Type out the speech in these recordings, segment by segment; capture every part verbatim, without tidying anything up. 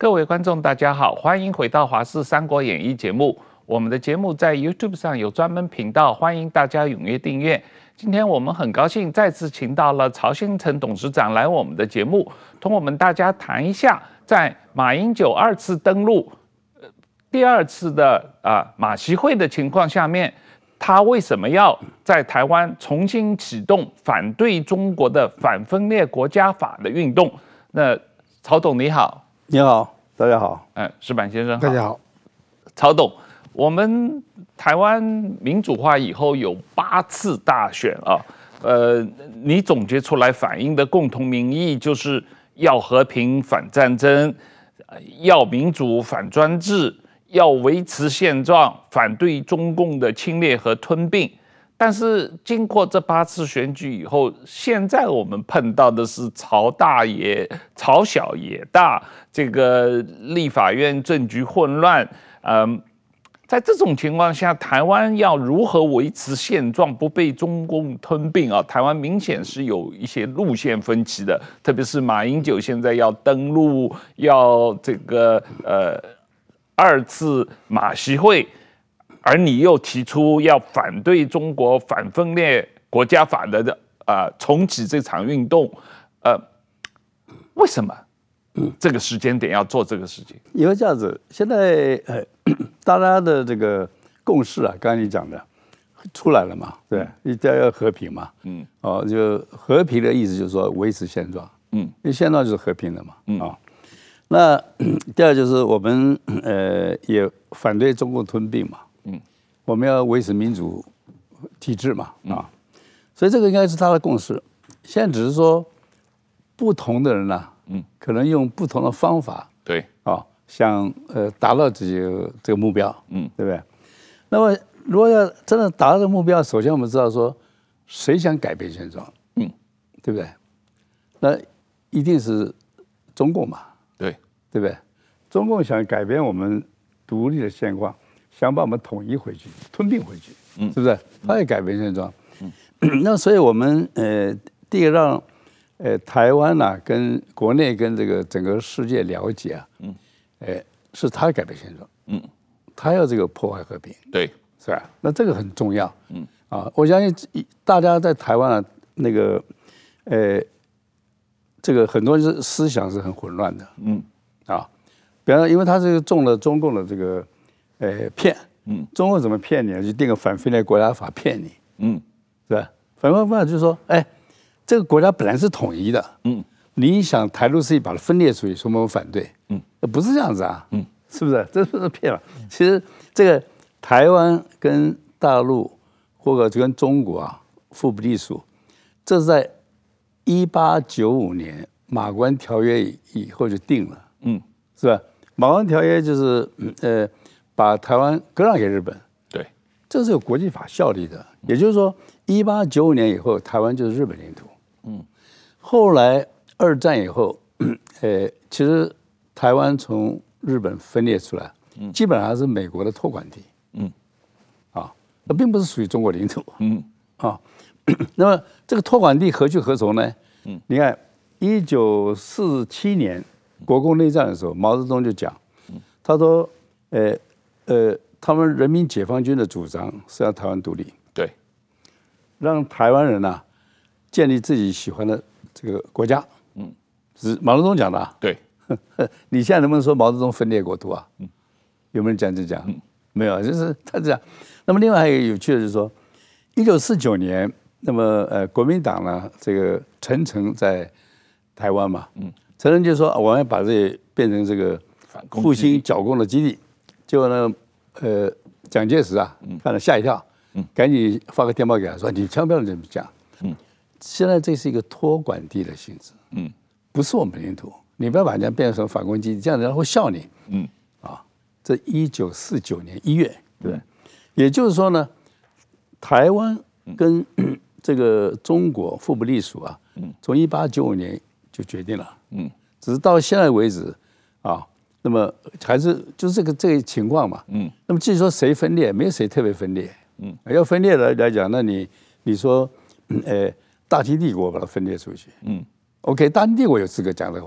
各位观众，大家好，欢迎回到《华视三国演义》节目。我们的节目在 YouTube 上有专门频道，欢迎大家踊跃订阅。今天我们很高兴再次请到了曹兴诚董事长来我们的节目，同我们大家谈一下，在马英九二次登陆、呃、第二次的啊、呃、马习会的情况下面，他为什么要在台湾重新启动反对中国的反分裂国家法的运动？那曹董你好。 你好，大家好。 嗯，石板先生好。 大家好。 曹董，我们台湾民主化以后有八次大选啊，呃，你总结出来反映的共同民意就是要和平反战争，要民主反专制，要维持现状，反对中共的侵略和吞并。但是经过这八次选举以后，现在我们碰到的是朝大也朝小也大，这个立法院政局混乱。嗯，在这种情况下，台湾要如何维持现状，不被中共吞并啊？台湾明显是有一些路线分歧的，特别是马英九现在要登陆，要这个呃二次马习会。而你又提出要反对中国反分裂国家法的啊、呃、重启这场运动，呃，为什么这个时间点要做这个事情？ 因为这样子，现在呃大家的这个共识啊，刚才你讲的出来了嘛，对，一定要和平嘛，嗯，哦，就和平的意思就是说维持现状，嗯，因为现状就是和平的嘛，嗯啊、哦，那第二就是我们呃也反对中共吞并嘛。我们要维持民主体制嘛，啊，所以这个应该是他的共识。现在只是说，不同的人呢、啊，嗯，可能用不同的方法， 对， 啊，想呃达到这个这个目标，嗯，对不对？那么如果要真的达到这个目标，首先我们知道说，谁想改变现状，嗯，对不对？那一定是中共嘛， 对， 对不对？中共想改变我们独立的现况。想把我们统一回去，吞并回去，嗯，是不是？他也改变现状，嗯，那所以我们呃，第一个让呃台湾呐、啊、跟国内跟这个整个世界了解啊，嗯，呃，是他改变现状，嗯，他要这个破坏和平， 对， 是吧？那这个很重要，嗯，啊，我相信大家在台湾啊那个呃，这个很多人思想是很混乱的，嗯，啊，比方说因为他这个中了中共的这个。呃，骗，嗯，中共怎么骗你？就定个反分裂国家法骗你，嗯，是吧？反分裂法就是说，哎，这个国家本来是统一的，嗯，你想台独势力把它分裂出去，说我们反对，嗯，不是这样子啊，嗯，是不是？这是骗了。其实这个台湾跟大陆或者跟中国啊，互不隶属，这是在一八九五年马关条约以后就定了，嗯，是吧？马关条约就是，呃。把台湾割让给日本， 对， 这是有国际法效力的。也就是说，一八九五年以后，台湾就是日本领土。嗯，后来二战以后，呃，其实台湾从日本分裂出来，基本上是美国的托管地。嗯，啊，那并不是属于中国领土。嗯，啊，那么这个托管地何去何从呢？嗯，你看，一九四七年国共内战的时候，毛泽东就讲，他说，呃。呃，他们人民解放军的主张是让台湾独立， 对， 让台湾人啊建立自己喜欢的这个国家。嗯，是毛泽东讲的、啊。 对， 你现在能不能说毛泽东分裂国土啊？嗯，有没有人讲这讲？嗯、没有，就是他这样。那么另外还有一个有趣的就是说，一九四九年，那么呃国民党呢这个陈诚在台湾嘛，嗯，陈诚就说我们要把这变成这个复兴剿共的基地。结果呢，呃，蒋介石啊，看了吓一跳，嗯，赶紧发个电报给他说：“你千万不要这么讲，嗯，现在这是一个托管地的性质，嗯，不是我们领土，你不要把人家变成反攻基地，这样人家会笑你，嗯，啊，这一九四九年一月，对不对？也就是说呢，台湾跟这个中国互不隶属啊，嗯，从一八九五年就决定了，嗯，只是到现在为止，啊。”那么还是就是这个这个情况嘛，嗯。那么至于说谁分裂，没有谁特别分裂，嗯。要分裂来来讲，那你你说，呃，大清帝国把它分裂出去，嗯。OK， 大清帝国有资格讲的话，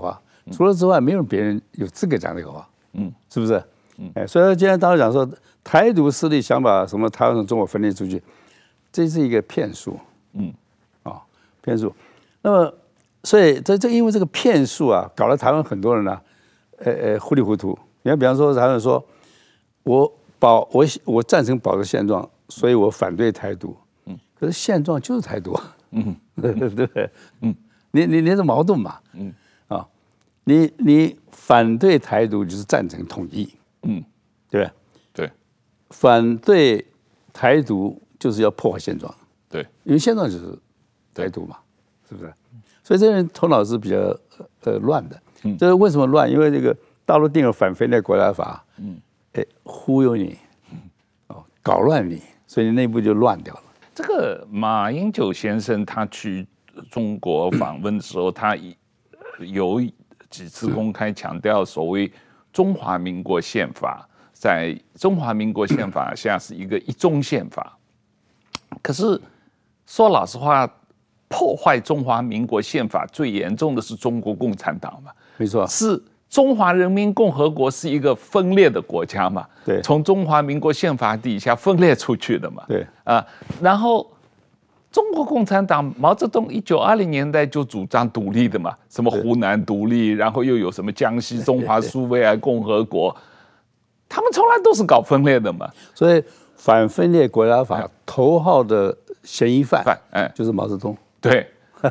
除了之外，没有别人有资格讲这个话， 嗯， 是不是？嗯，哎，所以今天大家讲说台独势力想把什么台湾从中国分裂出去，这是一个骗术， 嗯， 啊、哦，骗术。那么，所以这这因为这个骗术啊，搞得台湾很多人呢、啊，呃呃糊里糊涂。你看，比方说台湾人说，我保我我赞成保持现状，所以我反对台独。嗯，可是现状就是台独。嗯，对不对？嗯，你你你是矛盾嘛？嗯，啊、哦，你你反对台独就是赞成统一。嗯，对不对？ 对， 反对台独就是要破坏现状。 对， 因为现状就是台独嘛，是不是？所以这人头脑是比较呃乱的。嗯，这是为什么乱？因为这个大陆定了反分裂国家法，嗯，哎，忽悠你，哦，搞乱你，所以你内部就乱掉了。 这个马英九先生他去中国访问的时候，他有几次公开强调所谓中华民国宪法，在中华民国宪法下是一个一中宪法。可是说老实话，破坏中华民国宪法最严重的是中国共产党嘛？ 没错， 是中华人民共和国是一个分裂的国家嘛？ 对， 从中华民国宪法底下分裂出去的嘛？ 对啊，然后中国共产党毛泽东一九二零年代就主张独立的嘛，什么湖南独立，然后又有什么江西中华苏维埃共和国，他们从来都是搞分裂的嘛。 所以反分裂国家法头号的嫌疑犯， 哎， 就是毛泽东。 对。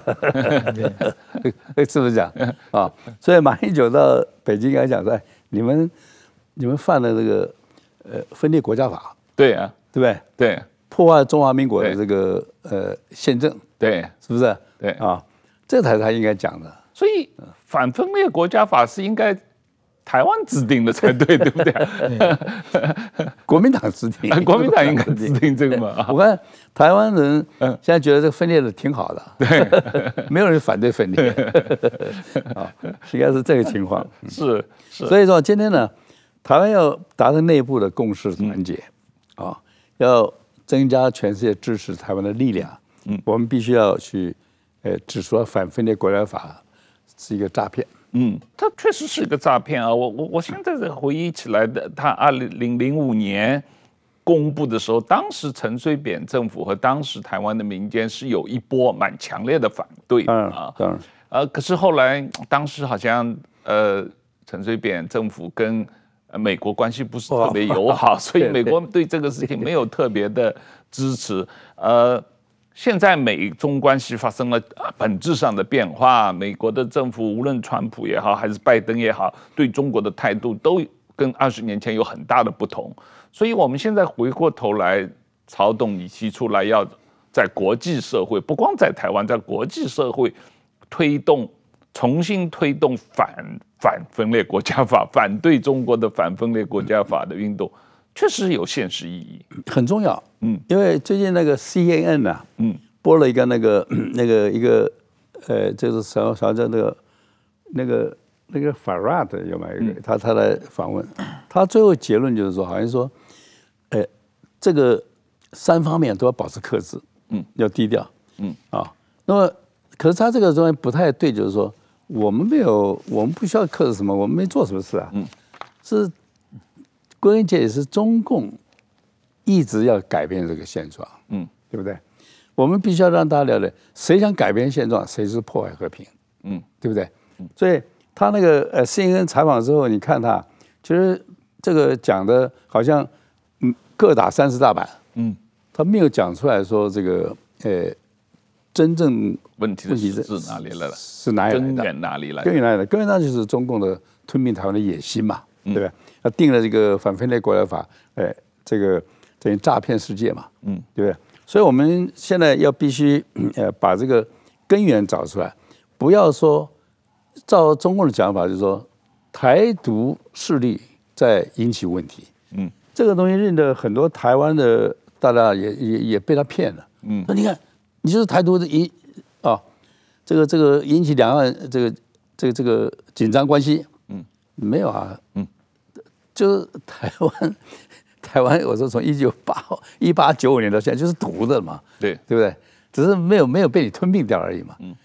是不是讲啊？所以马英九到北京来讲说，你们你们犯了这个呃分裂国家法， 对啊， 对不对？ 对， 破坏中华民国的这个呃宪政， 对， 是不是？ 对啊，这才是他应该讲的。 所以反分裂国家法是应该台湾制定的才对，对不对？ 国民党制定， 国民党应该制定这个嘛。 我看台湾人现在觉得这个分裂的挺好的，对，没有人反对分裂，啊，应该是这个情况。 是是， 所以说今天呢，台湾要达成内部的共识团结，啊，要增加全世界支持台湾的力量。嗯，我们必须要去，呃，指出反分裂国家法是一个诈骗。 嗯，它确实是一个诈骗啊！我我我现在回忆起来的，他二零零五年公布的时候，当时陈水扁政府和当时台湾的民间是有一波蛮强烈的反对啊。 当然， 呃，可是后来当时好像呃陈水扁政府跟美国关系不是特别友好，所以美国对这个事情没有特别的支持。呃。现在美中关系发生了本质上的变化，美国的政府无论川普也好，还是拜登也好，对中国的态度都跟二十年前有很大的不同。所以，我们现在回过头来，曹董你提出来要在国际社会，不光在台湾，在国际社会推动重新推动反反分裂国家法，反对中国的反分裂国家法的运动。确实有现实意义， 很重要。嗯，因为最近那个 C N N 啊，嗯，播了一个那个那个一个呃，就是啥啥叫那个那个那个 Farad 有没有一个他他来访问，他最后结论就是说，好像说，呃，这个三方面都要保持克制，嗯，要低调，嗯啊，那么可是他这个东西不太对，就是说我们没有，我们不需要克制什么，我们没做什么事啊，嗯，是。归根结底是中共一直要改变这个现状，嗯，对不对？我们必须要让大家了解，谁想改变现状，谁是破坏和平，嗯，对不对？所以他那个呃 C N N 采访之后，你看他，其实这个讲的好像嗯各打三十大板，嗯，他没有讲出来说这个呃真正问题的是哪里来了？ 是哪里来的？ 根源哪里来的？ 根源哪里来的？根源那就是中共的吞并台湾的野心嘛，对不对？他定了这个反分裂国家法，哎，这个等于诈骗世界嘛，嗯，对不对？所以我们现在要必须呃把这个根源找出来，不要说照中共的讲法，就是说台独势力在引起问题，嗯，这个东西认得很多台湾的大家也也也被他骗了，嗯，那你看你就是台独的引啊，这个这个引起两岸这个这个这个紧张关系，嗯，没有啊，嗯。就是台湾，台湾我说从一九八一八九五年到现在就是独的嘛， 对对不对？只是没有没有被你吞并掉而已嘛。嗯，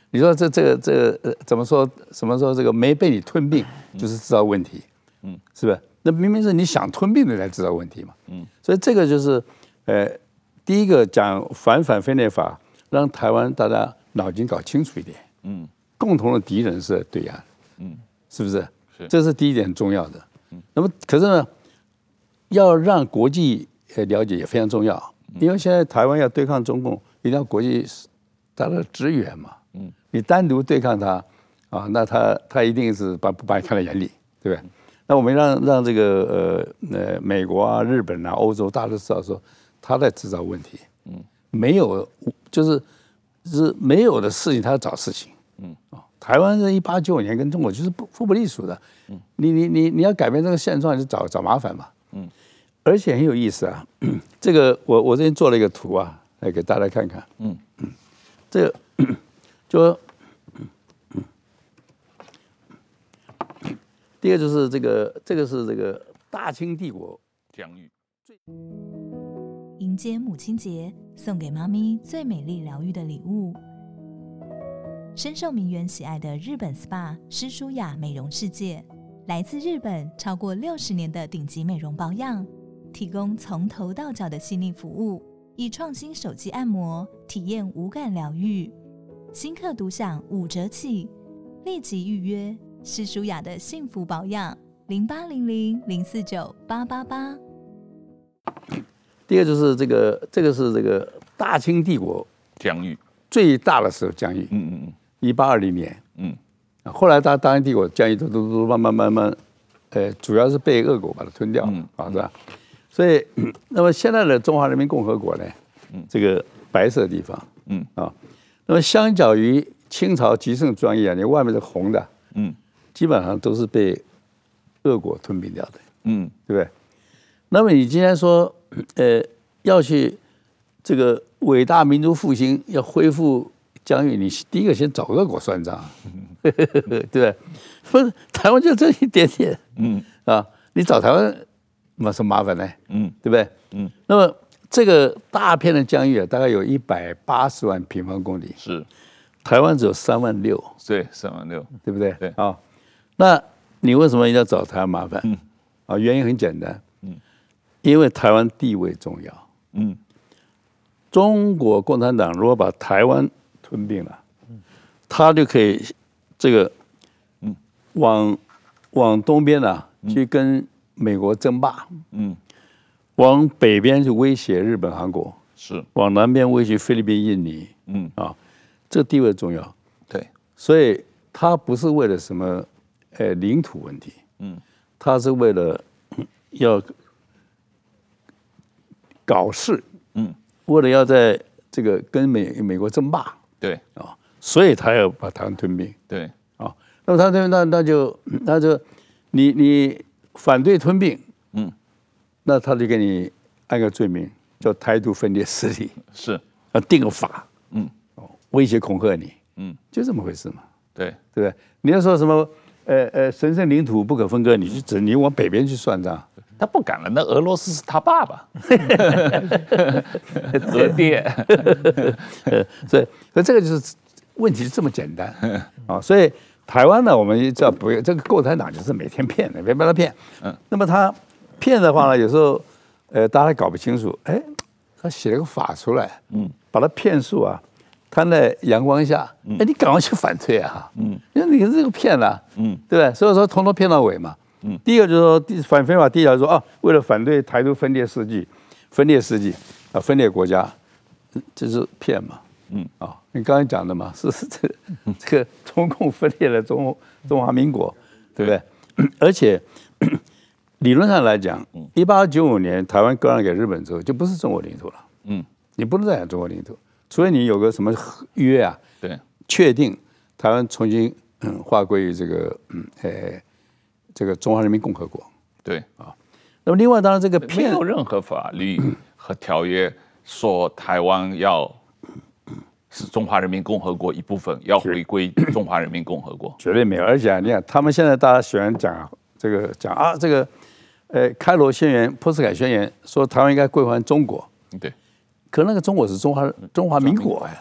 你说这这个这个呃怎么说？什么说这个没被你吞并，就是制造问题，嗯，是不是？那明明是你想吞并的才制造问题嘛，嗯，所以这个就是呃第一个讲反反分裂法，让台湾大家脑筋搞清楚一点，嗯，共同的敌人是对岸，嗯，是不是？是，这是第一点很重要的。嗯，那么可是呢，要让国际呃了解也非常重要，因为现在台湾要对抗中共，一定要国际他的支援嘛，嗯，你单独对抗他啊，那他他一定是把不把你看在眼里，对不对？那我们让让这个呃呃美国啊、日本啊、欧洲大家都知道说他在制造问题，嗯，没有就是是没有的事情他要找事情，嗯啊，台湾是一八九五年跟中国就是不互不隶属的，嗯，你你你你要改变这个现状，就找找麻烦嘛，嗯，而且很有意思啊，这个我我这边做了一个图啊，来给大家看看，嗯嗯，这个就说。第二个就是这个，这个是这个大清帝国疆域。 迎接母亲节，送给妈咪最美丽疗愈的礼物。深受名媛喜爱的日本 S P A 诗舒雅美容世界，来自日本超过六十年的顶级美容保养，提供从头到脚的细腻服务，以创新手机按摩体验无感疗愈。新客独享五折起，立即预约。诗舒雅的幸福保养，零八零零零四九八八八。 第二就是这个，这个是这个大清帝国疆域最大的时候疆域，嗯嗯嗯，一八二零年，嗯，后来大大清帝国疆域都都都慢慢慢慢，呃，主要是被俄国把它吞掉，嗯啊，是吧？所以，那么现在的中华人民共和国呢，嗯，这个白色的地方，嗯啊，那么相较于清朝极盛专业啊，你外面是红的，嗯。基本上都是被俄国吞并掉的，嗯，对不对？那么你今天说，呃，要去这个伟大民族复兴，要恢复疆域，你第一个先找俄国算账，对不对？不是台湾就这一点点，嗯啊，你找台湾有什么麻烦呢？嗯，对不对？嗯，那么这个大片的疆域啊，大概有一百八十万平方公里， 是台湾只有三万六， 对，三万六， 对不对？ 对啊。那你为什么要找台湾麻烦？嗯，啊，原因很简单，嗯，因为台湾地位重要，嗯，中国共产党如果把台湾吞并了，嗯，他就可以这个，嗯，往往东边啊去跟美国争霸，嗯，往北边去威胁日本、韩国， 是， 往南边威胁菲律宾、印尼，嗯，啊，这地位重要， 对， 所以他不是为了什么。呃，领土问题，嗯，他是为了要搞事，嗯，为了要在这个跟美美国争霸， 对啊，所以他要把台湾吞并， 对啊，那么他那那那就那就你你反对吞并，嗯，那他就给你按个罪名叫台独分裂势力， 是啊，定个法，嗯，哦，威胁恐吓你，嗯，就这么回事嘛， 对对不对？你要说什么？呃呃，神圣领土不可分割，你去指你往北边去算账， 他不敢了。那俄罗斯是他爸爸，俄爹， 所以所以这个就是问题是这么简单啊。所以台湾呢，我们知道不，这个共产党就是每天骗的，别被他骗。嗯，那么他骗的话呢，有时候呃大家搞不清楚，哎，他写了个法出来，嗯，把他骗术啊。摊在阳光下，哎，你赶快去反对啊！嗯，因为你是这个骗了，嗯，对不对？所以说从头骗到尾嘛。嗯，第一个就是说反分法，第一条说啊，为了反对台独分裂世纪，分裂世纪啊，分裂国家，这是骗嘛。嗯，啊，你刚才讲的嘛，是是这个这个中共分裂了中中华民国，对不对？而且理论上来讲，一八九五年台湾割让给日本之后，就不是中国领土了。嗯，你不能再讲中国领土。除非你有个什么约啊， 对， 确定台湾重新嗯划归于这个嗯呃这个中华人民共和国， 对啊。那么另外当然这个没有任何法律和条约说台湾要是中华人民共和国一部分，要回归中华人民共和国， 绝对没有。而且你看他们现在大家喜欢讲这个讲啊这个呃开罗宣言、波斯凯宣言说台湾应该归还中国， 对。 可那个中国是中华中华民国呀， 对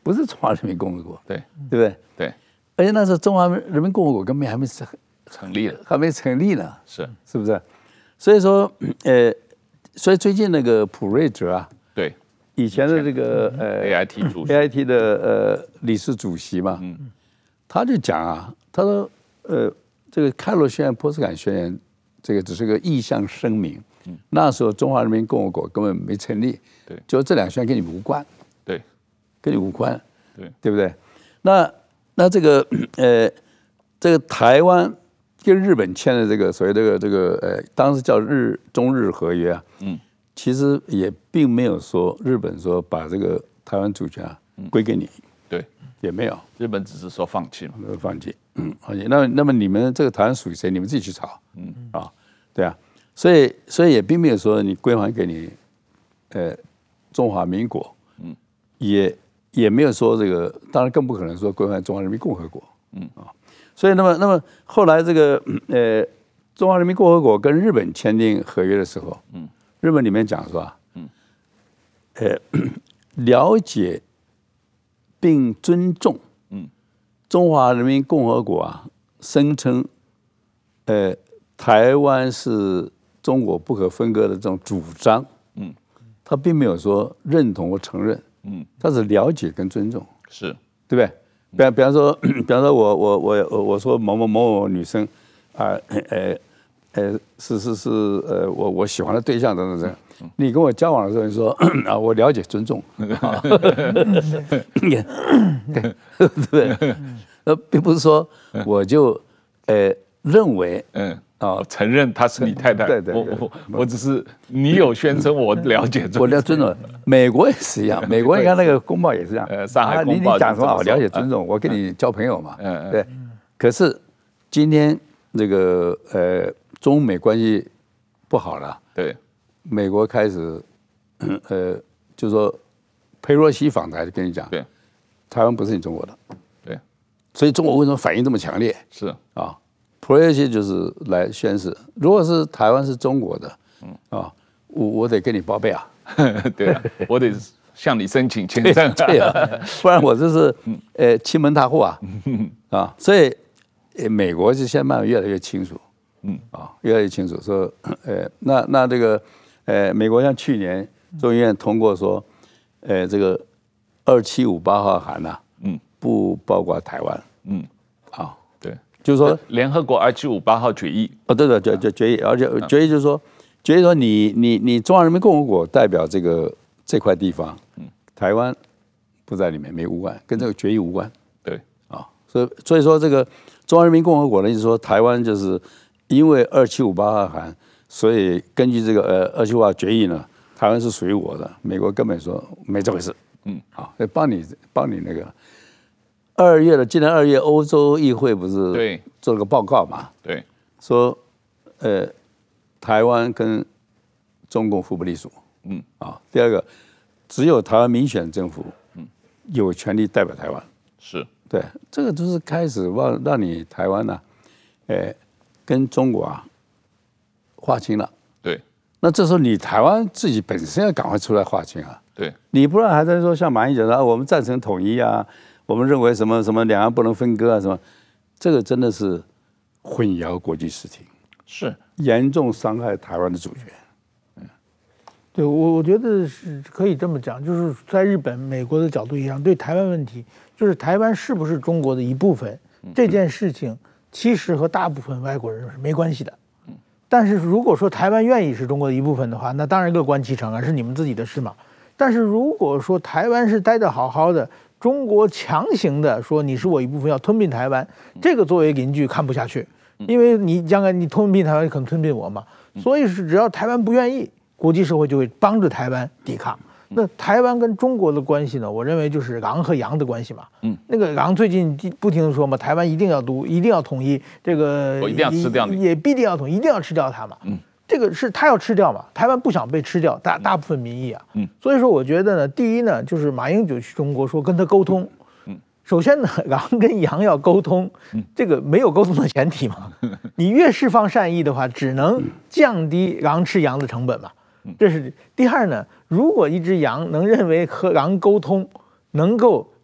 不是中华人民共和国， 对对不对？ 对， 而且那时候中华人民共和国根本还没成成立了， 还没成立呢， 是是不是？所以说，呃，所以最近那个普瑞哲啊， 对， 以前的这个呃 A I T 主席 A I T 的呃理事主席嘛，嗯，他就讲啊，他说呃，这个开罗宣言、波茨坦宣言，这个只是个意向声明，嗯，那时候中华人民共和国根本没成立， 对， 就这两宣言跟你无关， 对， 跟你无关， 对， 对不对？那那这个呃，这个台湾跟日本签的这个所谓这个这个呃，当时叫日中日合约啊，嗯，其实也并没有说日本说把这个台湾主权啊归给你， 对， 也没有， 日本只是说放弃嘛， 放弃，嗯，放弃。那那么你们这个台湾属于谁？你们自己去吵，嗯啊，对啊，所以所以也并没有说你归还给你，呃，中华民国，嗯，也也没有说这个，当然更不可能说归还中华人民共和国，嗯啊。所以，那么，那么后来这个呃，中华人民共和国跟日本签订合约的时候，嗯，日本里面讲说啊，嗯，呃，了解并尊重，嗯，中华人民共和国啊，声称，呃，台湾是中国不可分割的这种主张，嗯，他并没有说认同或承认，嗯，他是了解跟尊重， 是， 对不对？比方比方说，比方说我我我我说某某某某女生，啊呃呃是是是呃我我喜欢的对象等等等，你跟我交往的时候，你说啊我了解尊重，啊、对对对？呃，并不是说我就呃认为嗯。啊，承认她是你太太， 对对， 我我我只是你有宣称，我了解尊重， 我了解尊重。美国也是一样，美国你看那个公报也是这样， 呃，上海公报你你讲什么？我了解尊重，我跟你交朋友嘛， 嗯对。可是今天这个呃中美关系不好了， 对， 美国开始呃就说佩洛西访台，跟你讲， 对， 台湾不是你中国的， 对， 所以中国为什么反应这么强烈？ 是啊。普瑞西就是来宣誓，如果是台湾是中国的，嗯啊，我我得跟你报备啊， 对啊，我得向你申请签证， 对啊，不然我这是呃欺门踏户啊，啊，所以美国就现在慢慢越来越清楚，嗯啊，越来越清楚说，呃，那那这个呃，美国像去年众议院通过说，呃，这个二七五八号函呐，嗯，不包括台湾，嗯啊。就是说， 联合国二七五八号决议哦，对对对，决决议，而且决议就是说，决议说你你你中华人民共和国代表这个这块地方，嗯，台湾不在里面，没无关，跟这个决议无关。 对啊，所以所以说这个中华人民共和国呢，就是说台湾就是因为二七五八号函，所以根据这个呃二七五八决议呢，台湾是属于我的，美国根本说没这回事，嗯，好，帮你帮你那个。二月的，今年二月，欧洲议会不是对做了个报告嘛？ 对， 说，呃，台湾跟中共互不隶属。嗯啊，第二个，只有台湾民选政府，嗯，有权利代表台湾。 是， 对，这个就是开始让让你台湾呢、啊，呃，跟中国啊划清了。 对， 那这时候你台湾自己本身要赶快出来划清啊。 对， 你不然还在说像马英九说、啊、我们赞成统一啊。我们认为什么什么两岸不能分割啊什么，这个真的是混淆国际视听， 是严重伤害台湾的主权。 嗯，对我我觉得是可以这么讲，就是在日本、美国的角度一样，对台湾问题，就是台湾是不是中国的一部分这件事情，其实和大部分外国人是没关系的。但是如果说台湾愿意是中国的一部分的话，那当然乐观其成啊，是你们自己的事嘛。但是如果说台湾是待得好好的，中国强行的说你是我一部分，要吞并台湾，这个作为邻居看不下去，因为你将来你吞并台湾，可能吞并我嘛。所以是只要台湾不愿意，国际社会就会帮着台湾抵抗。那台湾跟中国的关系呢？我认为就是狼和羊的关系嘛。嗯，那个狼最近不停的说嘛，台湾一定要独，一定要统一，这个我一定要吃掉你， 也必定要统一，一定要吃掉它嘛。嗯。这个是他要吃掉嘛？台湾不想被吃掉，大大部分民意啊，嗯，所以说我觉得呢，第一呢，就是马英九去中国说跟他沟通，嗯，首先呢，狼跟羊要沟通，嗯，这个没有沟通的前提嘛，你越释放善意的话，只能降低狼吃羊的成本嘛，这是第二呢，如果一只羊能认为和狼沟通能够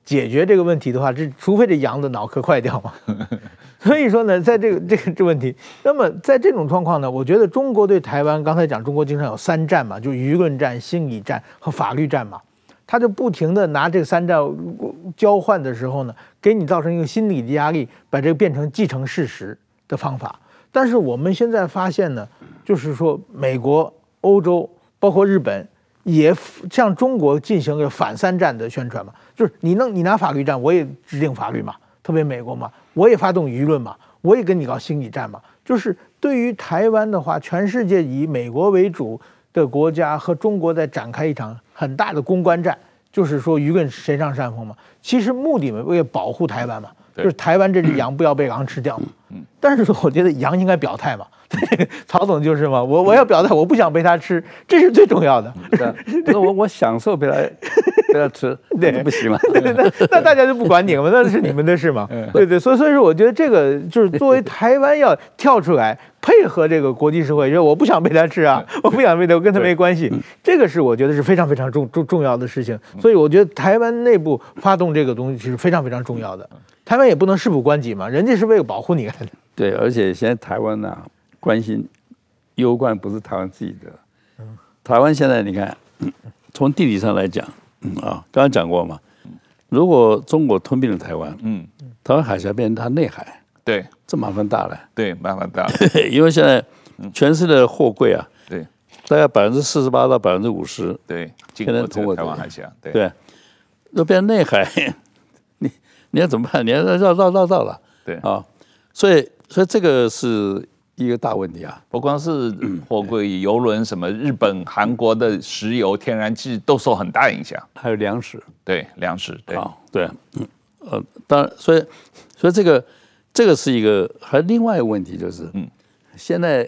解决这个问题的话，这除非这羊的脑壳坏掉嘛。所以说呢，在这个这个这问题，那么在这种状况呢，我觉得中国对台湾，刚才讲中国经常有三战嘛，就舆论战、心理战和法律战嘛，他就不停的拿这个三战交换的时候呢，给你造成一个心理的压力，把这个变成既成事实的方法。但是我们现在发现呢，就是说美国、欧洲包括日本也向中国进行了反三战的宣传嘛，就是你弄你拿法律战，我也制定法律嘛。特别美国嘛，我也发动舆论嘛，我也跟你搞心理战嘛。就是对于台湾的话，全世界以美国为主的国家和中国在展开一场很大的公关战，就是说舆论谁上上风嘛。其实目的为了保护台湾嘛，就是台湾这只羊不要被狼吃掉嘛。但是我觉得羊应该表态嘛，曹总就是嘛，我我要表态，我不想被他吃，这是最重要的。 那我我享受被他被他吃，对，不行嘛？ 那那大家就不管你了嘛，那是你们的事嘛。对对，所以所以说，我觉得这个就是作为台湾要跳出来配合这个国际社会，说我不想被他吃啊，我不想被他，我跟他没关系。这个是我觉得是非常非常重重重要的事情。所以我觉得台湾内部发动这个东西是非常非常重要的。台湾也不能事不关己嘛，人家是为了保护你来的。 对，而且现在台湾呐、啊，关心攸关不是台湾自己的。台湾现在你看，从地理上来讲，嗯啊，刚刚讲过嘛，如果中国吞并了台湾，嗯，台湾海峡变成它内海， 对， 这麻烦大了。 对，麻烦大了。 因为现在全世界的货柜啊， 对， 大概百分之四十八到百分之五十， 对， 现在通过台湾海峡，对， 对，那变成内海，你你要怎么办？你要绕绕绕绕了， 对啊，所以所以这个是一个大问题啊。 不光是货柜、邮轮，什么日本、韩国的石油、天然气都受很大影响。 还有粮食， 对，粮食，对， 啊，对，嗯，呃，当然，所以所以这个这个是一个，还有另外一个问题就是，嗯，现在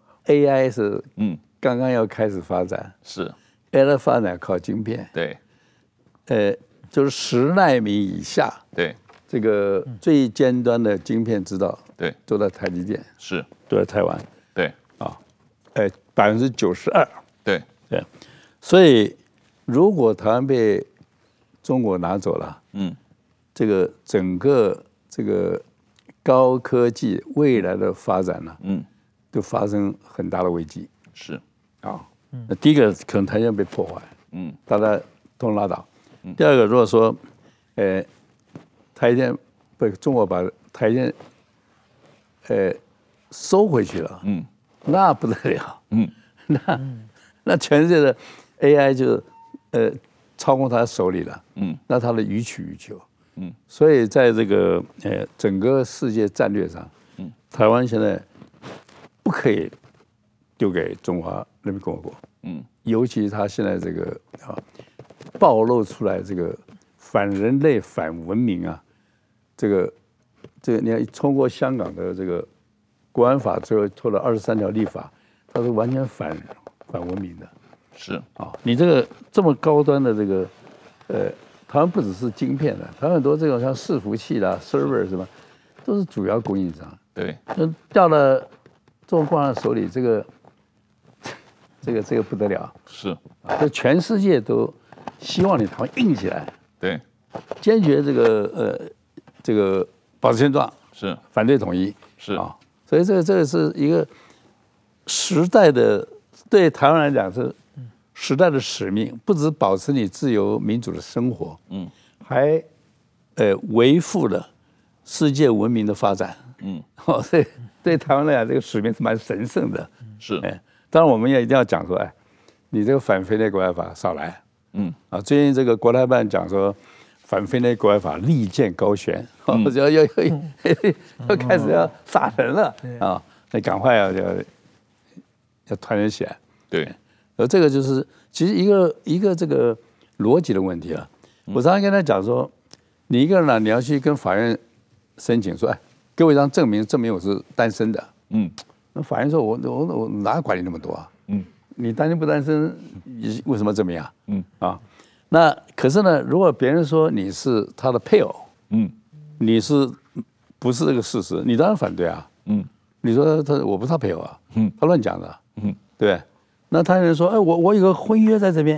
A I 是嗯刚刚要开始发展， 是 A I 的发展靠晶片， 对， 呃，就是十纳米以下， 对， 这个最尖端的晶片制造， 对， 都在台积电， 是， 都在台湾， 对， 啊，呃，百分之九十二， 对， 对，所以如果台湾被中国拿走了，嗯，这个整个这个高科技未来的发展呢，嗯，就发生很大的危机， 是， 啊，那第一个可能台积电被破坏，嗯，大家都拉倒。第二个，如果说，呃，台积电被中国把台积电，呃，收回去了，嗯，那不得了，嗯，那那全世界的 A I 就，呃，操控他手里了，嗯，那他的予取予求，嗯，所以在这个呃整个世界战略上，嗯，台湾现在不可以丢给中华人民共和国，嗯，尤其他现在这个啊。暴露出来这个反人类、反文明啊，这个这个你看，通过香港的这个国安法之后，做了二十三条立法，它是完全反反文明的。 是啊，你这个这么高端的这个，呃，台湾不只是晶片的，台湾很多这种像伺服器啦、server 什么，都是主要供应商。 对， 那掉了中国共产党手里，这个这个这个不得了。 是啊，这全世界都希望你台湾硬起来， 对， 坚决这个呃这个保持现状， 是反对统一， 是啊，所以这个这个是一个时代的，对台湾来讲是时代的使命，不只保持你自由民主的生活，嗯，还呃维护了世界文明的发展，嗯，哦，所以对台湾来讲，这个使命是蛮神圣的， 是， 哎，当然我们也一定要讲说，哎，你这个反非内国安法少来。嗯啊，最近这个国台办讲说，反非内国安法利剑高悬，嗯、要要要要开始要杀人了啊！那赶快要要要团结起来。 对， 而这个就是其实一个一个这个逻辑的问题啊。我常常跟他讲说，你一个人呢，你要去跟法院申请说，哎，给我一张证明，证明我是单身的。嗯，那法院说我我我哪管你那么多啊？嗯。你单身不单身，为什么证明啊？嗯啊，那可是呢，如果别人说你是他的配偶，嗯，你是不是这个事实？你当然反对啊，嗯，你说他我不是他配偶啊，嗯，他乱讲的，嗯，对，那他人说，哎，我我有个婚约在这边，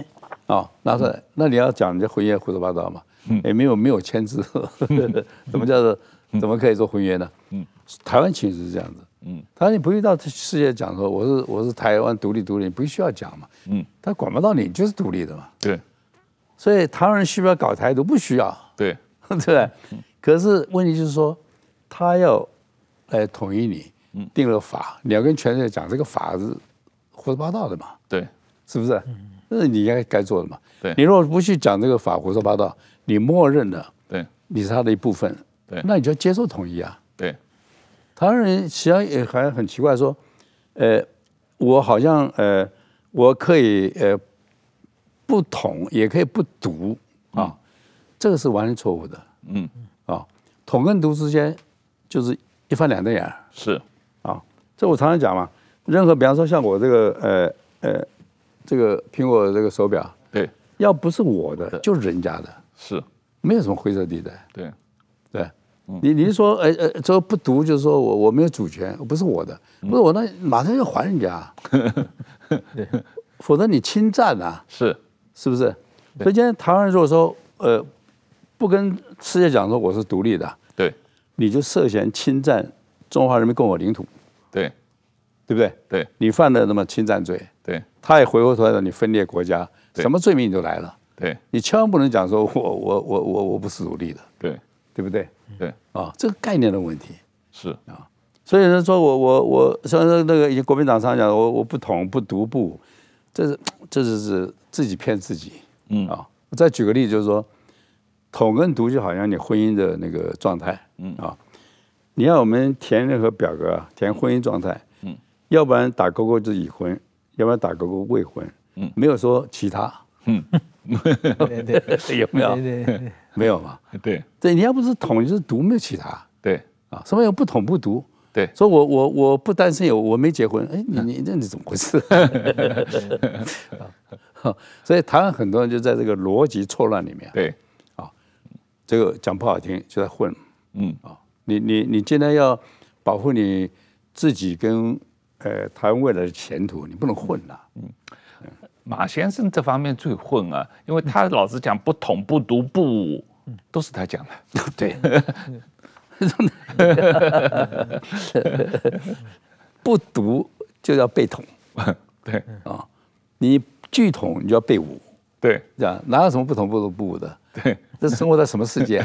哦，拿出来，那你要讲人家婚约胡说八道嘛？嗯，也没有没有签字，怎么叫做怎么可以做婚约呢？嗯，台湾其实是这样子。嗯，台湾你不必到世界讲说我是我是台湾独立独立，你不需要讲嘛。嗯，他管不到你，你就是独立的嘛。 对， 所以台湾人需不需要搞台独？不需要。 对， 对不对？可是问题就是说，他要来统一你，定了法，你要跟全世界讲这个法是胡说八道的嘛？ 对， 是不是？那是你该该做的嘛。 对， 你如果不去讲这个法胡说八道，你默认了， 对， 你是他的一部分， 对， 那你就要接受统一啊。 对， 台湾人实际上也还很奇怪，说，呃，我好像呃，我可以呃不统，也可以不独啊，嗯、这个是完全错误的。嗯，啊，统跟独之间就是一翻两瞪眼。 是啊，这我常常讲嘛，任何比方说像我这个呃呃这个苹果的这个手表， 对， 要不是我的，就是人家的， 是没有什么灰色地带。 对， 对。你你是说，呃呃，说不独就是说我我没有主权，不是我的，不是我那马上要还人家，否则你侵占啊， 是是不是？所以今天台湾人如果说呃不跟世界讲说我是独立的， 对， 你就涉嫌侵占中华人民共和国领土， 对， 对不对？ 对， 你犯了那么侵占罪， 对， 他也回过头来让你分裂国家，什么罪名你就来了， 对， 你千万不能讲说我我我我我不是独立的， 对， 对不对？ 对啊，这个概念的问题是啊，所以人说我我我，虽然说那个以前国民党常讲我我不统不独不，这是这是是自己骗自己，嗯啊。再举个例子，就是说统跟独就好像你婚姻的那个状态，嗯啊，你要我们填任何表格啊，填婚姻状态，嗯，要不然打勾勾就是已婚，要不然打勾勾未婚，嗯，没有说其他，嗯， 对对， 有没有？ 对对， 没有嘛？ 对对，你要不是统就是独，没有其他。 对啊，什么有不统不独？ 对， 说我我我不单身，有我没结婚，哎，你你这你怎么回事？所以台湾很多人就在这个逻辑错乱里面。 对， 啊，这个讲不好听就在混，嗯啊，你你你今天要保护你自己跟呃台湾未来的前途，你不能混呐、啊。嗯。 马先生这方面最混啊，因为他老是讲不统不独不武，都是他讲的。 对，不独就要被统。 对啊，你拒统你就要被武。 对， 这样哪有什么不统不独不武的？ 对， 这生活在什么世界、啊？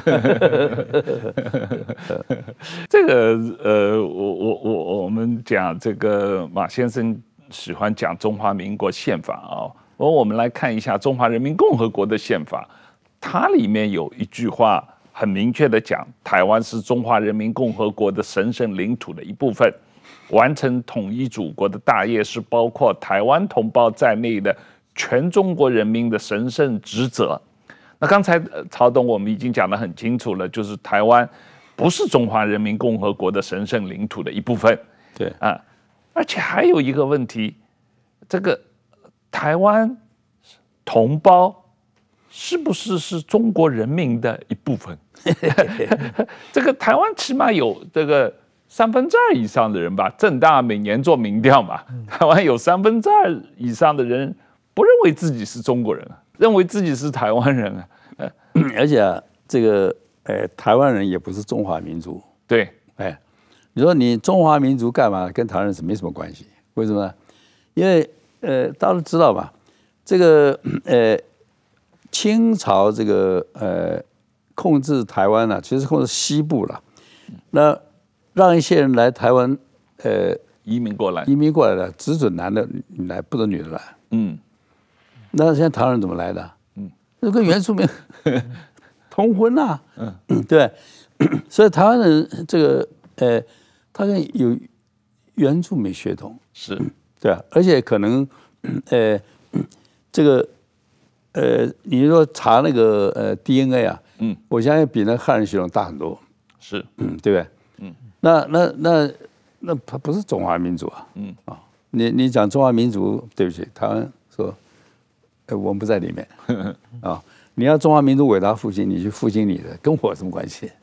这个呃，我我我我们讲这个马先生喜欢讲中华民国宪法啊，而我们来看一下中华人民共和国的宪法，它里面有一句话很明确的讲，台湾是中华人民共和国的神圣领土的一部分，完成统一祖国的大业是包括台湾同胞在内的全中国人民的神圣职责。那刚才曹董我们已经讲得很清楚了，就是台湾不是中华人民共和国的神圣领土的一部分。 对啊，而且还有一个问题，这个台湾同胞是不是是中国人民的一部分？这个台湾起码有这个三分之二以上的人吧，政大每年做民调嘛，台湾有三分之二以上的人不认为自己是中国人，认为自己是台湾人啊。 而且、啊、这个呃，台湾人也不是中华民族。 对， 哎，你说你中华民族干嘛？跟台湾人是没什么关系。为什么呢？因为呃，大家都知道吧，这个呃，清朝这个呃控制台湾呢、啊，其实控制西部了，那让一些人来台湾呃移民过来， 移民过来的，只准男的来，不准女的来。嗯，那现在台湾人怎么来的？嗯，那跟原住民通婚啊。嗯，对，所以台湾人这个呃，他跟有原住民血统， 是， 对啊，而且可能呃这个呃，你说查那个呃 D N A 啊，嗯，我相信比那汉人血统大很多。 是， 嗯，对不对？嗯，那那那那他不是中华民族啊。嗯啊，你你讲中华民族，对不起，台湾说，呃，我们不在里面啊。你要中华民族伟大复兴，你去复兴你的，跟我有什么关系？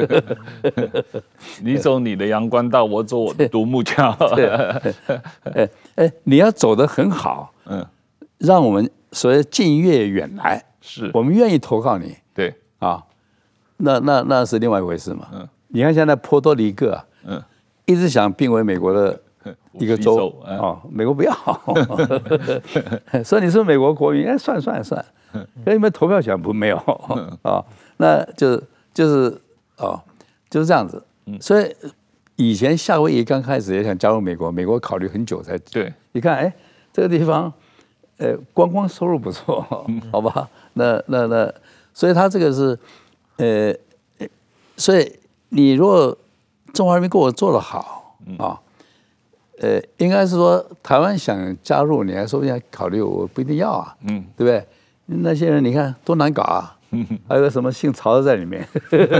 你走你的阳关道，我走我的独木桥。 哎哎，你要走得很好，嗯，让我们所谓近悦远来， 是我们愿意投靠你， 对啊，那那那是另外一回事嘛。 嗯， 你看现在波多黎各啊， 嗯， 一直想并为美国的一个州啊、嗯哦，美国不要，所以你是美国国民，哎，算算算，那你们投票权不没有啊、哦？那就就是哦，就是这样子。所以以前夏威夷刚开始也想加入美国，美国考虑很久才对。 你看，哎，这个地方，呃，观光收入不错，好吧？那那那，所以他这个是，呃，所以你如果中华人民共和国做得好啊。呃，应该是说台湾想加入，你还说不定考虑，我不一定要啊，嗯，对不对？那些人你看多难搞啊，还有个什么姓曹的在里面，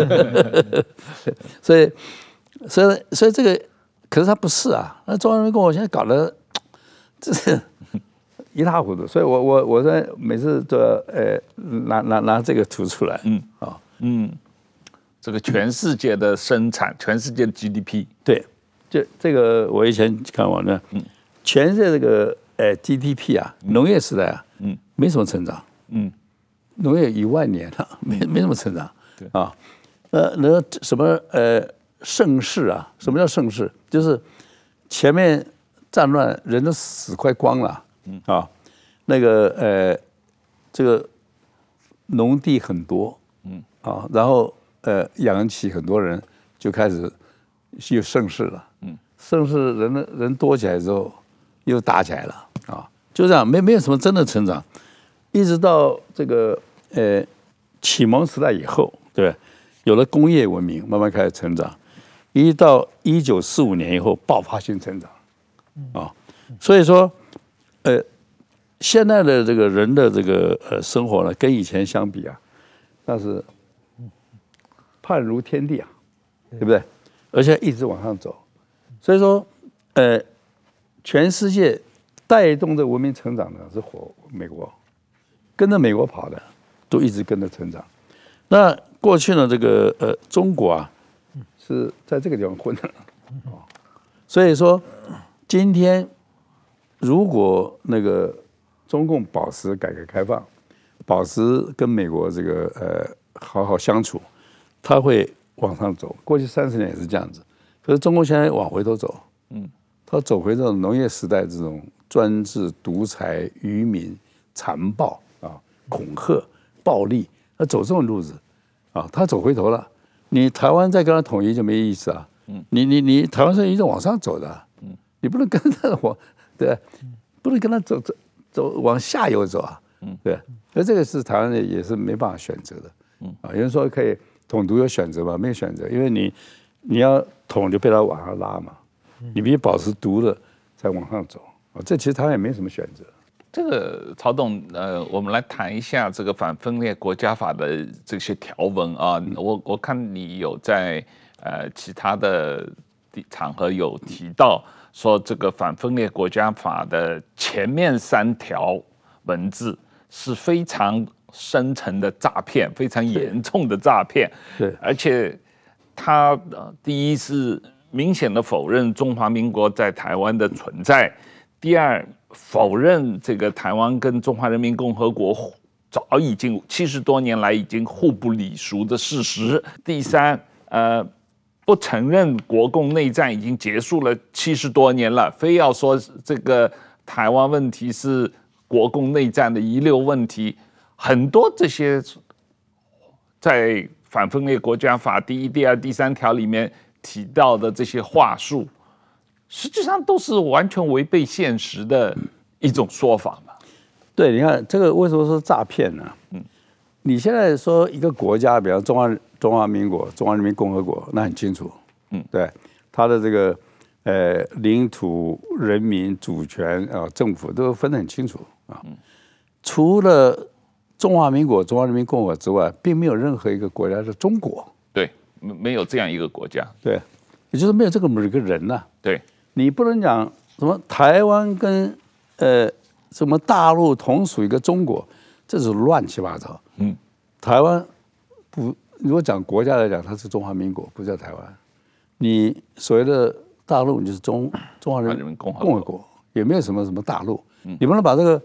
所以，所以，所以这个，可是他不是啊。那中华人民共和国现在搞得，这是一塌糊涂。所以我我我在每次都要呃拿拿拿这个图出来，嗯啊、哦、 嗯，这个全世界的生产，全世界的 G D P， 对。这这个我以前看完了，嗯，全世界这个呃 G D P 啊，农业时代啊，嗯，没什么成长，嗯，农业一万年了，没没什么成长，对啊，呃，那什么呃盛世啊，什么叫盛世？就是前面战乱，人都死快光了，嗯啊，那个呃这个农地很多，嗯啊，然后呃养起很多人，就开始有盛世了。盛世人的人多起来之后，又打起来了啊！就这样，没没有什么真的成长，一直到这个呃启蒙时代以后，对，有了工业文明，慢慢开始成长，一到一九四五年以后爆发性成长啊！所以说，呃，现在的这个人的这个呃生活呢，跟以前相比啊，那是判如天地啊，对不对？而且一直往上走。所以说，呃，全世界带动这文明成长的是火美国，跟着美国跑的都一直跟着成长。那过去呢，这个呃中国啊是在这个地方混的，所以说今天如果那个中共保持改革开放，保持跟美国这个呃好好相处，他会往上走。过去三十年也是这样子。可是中国现在往回头走，嗯，他走回这种农业时代这种专制、独裁、愚民、残暴啊、恐吓、暴力，他走这种路子，啊，他走回头了。你台湾再跟他统一就没意思啊，嗯，你你你台湾是一直往上走的，嗯，你不能跟他往，对，不能跟他走走走往下游走啊，嗯，对，而这个是台湾人也是没办法选择的，嗯，啊，有人说可以统独有选择吗？没有选择，因为你。你要统就被他往上拉嘛，你必须保持独的才往上走啊。这其实他也没什么选择。 这个曹董，呃，我们来谈一下这个反分裂国家法的这些条文啊。嗯、我我看你有在呃其他的场合有提到说，这个反分裂国家法的前面三条文字是非常深层的诈骗，非常严重的诈骗。 对， 而且。他呃，第一是明显的否认中华民国在台湾的存在，第二否认这个台湾跟中华人民共和国早已经七十多年来已经互不隶属的事实，第三呃不承认国共内战已经结束了七十多年了，非要说这个台湾问题是国共内战的遗留问题，很多这些在。反分裂国家法第一、第二、第三条里面提到的这些话术，实际上都是完全违背现实的一种说法嘛。 对，你看这个为什么说诈骗呢？嗯，你现在说一个国家，比方中华中华民国、中华人民共和国，那很清楚。嗯，对，它的这个呃领土、人民、主权啊、呃、政府都分得很清楚啊。嗯，除了中华民国、中华人民共和国之外，并没有任何一个国家是中国。 对，没有这样一个国家。 对，也就是没有这个某个人呐、啊。 对， 你不能讲什么台湾跟呃什么大陆同属一个中国，这是乱七八糟。嗯，台湾不，如果讲国家来讲，它是中华民国，不叫台湾。你所谓的大陆，你就是中中华人民共和国，也没有什么什么大陆。嗯、你不能把这个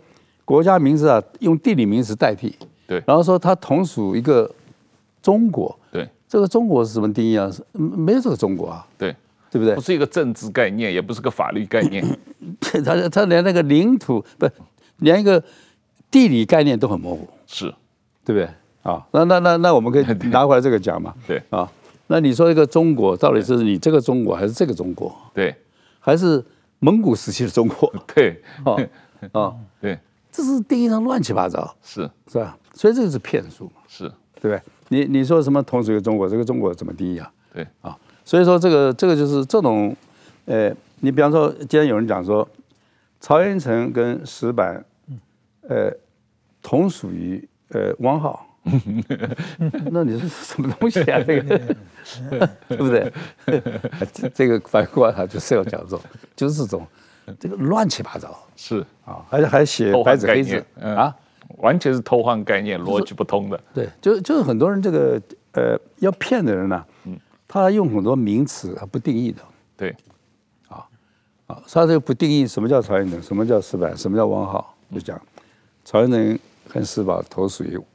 国家名字啊用地理名词代替， 对， 然后说它同属一个中国， 对， 这个中国是什么定义啊？没有这个中国啊， 对， 对不对不？是一个政治概念，也不是个法律概念， 他他连那个领土不，连一个地理概念都很模糊， 是， 对不对？啊，那那那那我们可以拿回来这个讲嘛， 对， 啊，那你说一个中国到底是你这个中国还是这个中国？ 对， 还是蒙古时期的中国？ 对， 哦哦， 对， 这是定义上乱七八糟， 是是吧？所以这个是骗术嘛， 是， 对不对？你你说什么同属于中国，这个中国怎么定义啊？ 对啊，所以说这个这个就是这种，呃，你比方说，今天有人讲说，曹元成跟石板，呃，同属于呃汪浩。那你是什么东西啊？这个对不对？这这个反过来就是要讲这种，就是这种这个乱七八糟是啊，而且还写白纸黑字啊， 完全是偷换概念，逻辑不通的。 对，就就是很多人这个呃要骗的人呢、啊，他用很多名词他不定义的， 对， 啊啊，他这个不定义什么叫曹元成，什么叫石板，什么叫汪浩，就讲曹元成跟石板同属于。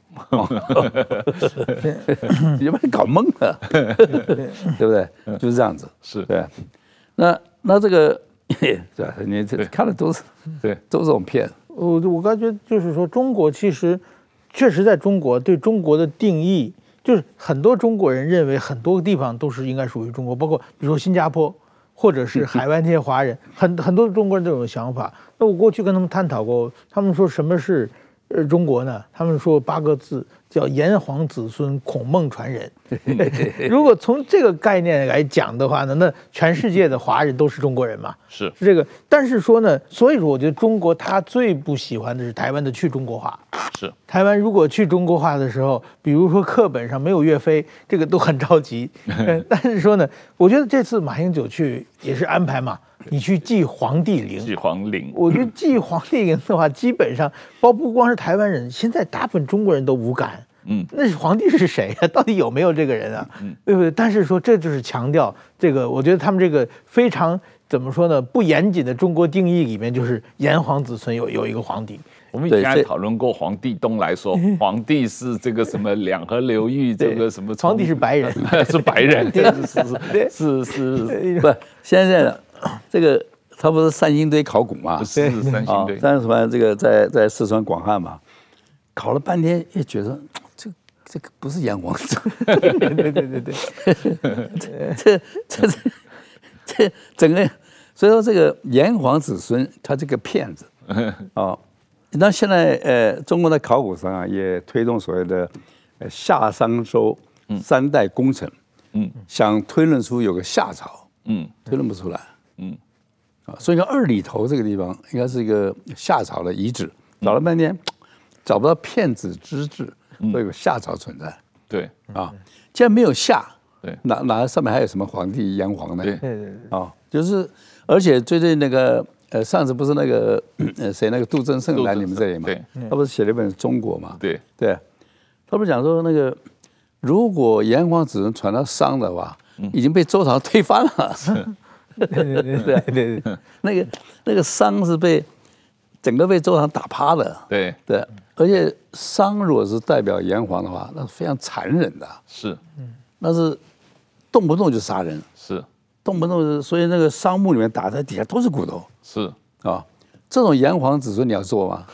你把你搞懵了，对不对？就是这样子， 是对。那那这个，对吧？你这看的都是对， 都是这种骗。 我我感觉就是说，中国其实确实在中国对中国的定义，就是很多中国人认为很多地方都是应该属于中国，包括比如说新加坡或者是海湾这些华人，很很多中国人都有想法。那我过去跟他们探讨过，他们说什么是呃中国呢？他们说八个字叫炎黄子孙孔孟传人。如果从这个概念来讲的话呢，那全世界的华人都是中国人嘛？ 是是这个。但是说呢，所以说我觉得中国他最不喜欢的是台湾的去中国化。 是台湾如果去中国化的时候，比如说课本上没有岳飞，这个都很着急。但是说呢，我觉得这次马英九去也是安排嘛。你去祭皇帝陵， 祭皇陵， 我觉得祭皇帝陵的话，基本上包不光是台湾人，现在大部分中国人都无感。嗯，那是皇帝是谁啊？到底有没有这个人啊？嗯，对不对？但是说这就是强调这个，我觉得他们这个非常怎么说呢？不严谨的中国定义里面，就是炎黄子孙有有一个皇帝。 我们以前还讨论过黄帝东来说，皇帝是这个什么两河流域，这个什么皇帝是白人， 是白人，是是是是， 不，现在呢，这个他不是三星堆考古嘛？ 是三星堆， 三什么这个在在四川广汉嘛，考了半天也觉得这这个不是炎黄子孙， 对对对对对， 这这这这整个，所以说这个炎黄子孙他这个骗子啊。那现在呃，中国的考古上啊，也推动所谓的呃夏商周三代工程，嗯，想推论出有个夏朝，嗯，推论不出来，嗯，啊，所以说二里头这个地方应该是一个夏朝的遗址，找了半天找不到骗子之治，会有个夏朝存在， 对， 啊，既然没有夏， 对， 哪哪上面还有什么皇帝炎黄呢？ 对对对， 啊，就是而且最近那个。呃，上次不是那个呃谁那个杜振胜来你们这里嘛？ 对， 他不是写了一本《中国》嘛？ 对对，他不是讲说那个如果炎黄子孙传到商的话，已经被周朝推翻了。 对对对对对对， 那个那个商是被整个被周朝打趴的。 对对，而且商如果是代表炎黄的话，那是非常残忍的。 是， 那是动不动就杀人。 是。 动不动，所以那个商墓里面打在底下都是骨头， 是啊，这种炎黄子孙你要做吗？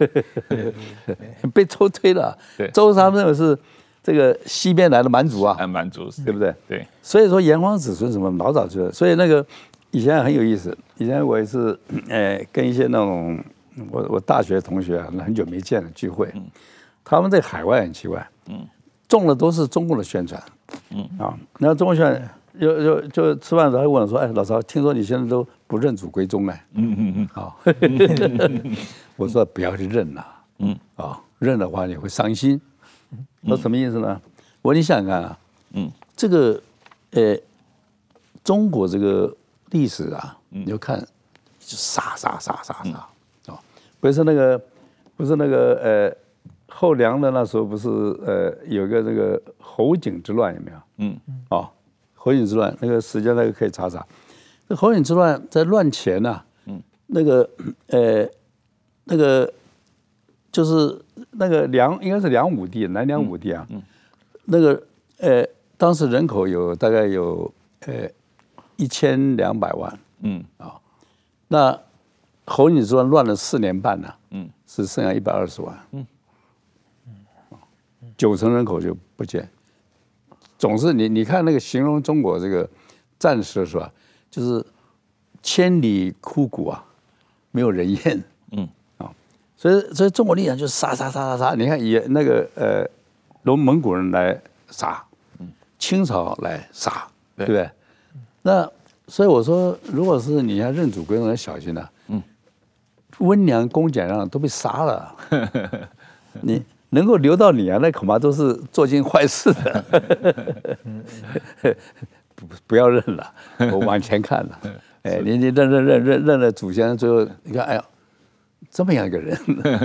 被周推了，周他们认为是这个西边来的蛮族啊， 蛮族对不对？ 对， 所以说炎黄子孙什么老早就，所以那个以前很有意思，以前我也是，呃，跟一些那种我我大学同学很久没见的聚会，他们在海外很奇怪，嗯，中的都是中共的宣传，嗯啊，然后中共宣传。就就就吃饭的时候，还问我说：“哎，老曹，听说你现在都不认祖归宗哎？”嗯嗯嗯，好，我说不要去认呐，嗯啊，认的话你会伤心。说什么意思呢？我说你想想看啊，嗯，这个呃，中国这个历史啊，你就看，就杀杀杀杀杀，啊，不是那个不是那个呃后梁的那时候不是呃有个那个侯景之乱有没有？嗯啊。侯景之乱，那个时间那个可以查查。那侯景之乱在乱前呐、啊，嗯，那个呃，那个就是那个梁应该是梁武帝，南梁武帝啊，嗯嗯、那个呃当时人口有大概有呃一千两百万，嗯啊，那侯女之乱乱了四年半呢、啊，嗯，是剩下一百二十万，嗯，九成人口就不见。总是你你看那个形容中国这个战士是吧，就是千里枯骨啊，没有人烟，嗯啊，所以所以中国历史就是杀杀杀杀杀，你看也那个呃，蒙蒙古人来杀，清朝来杀，对不对？那所以我说，如果是你要认祖归宗，要小心了、啊。嗯，温良恭俭让都被杀了，你能够留到你啊，那恐怕都是做尽坏事的。不不要认了，我往前看了。哎，你你认认认认认了祖先，最后你看，哎呀，这么样一个人。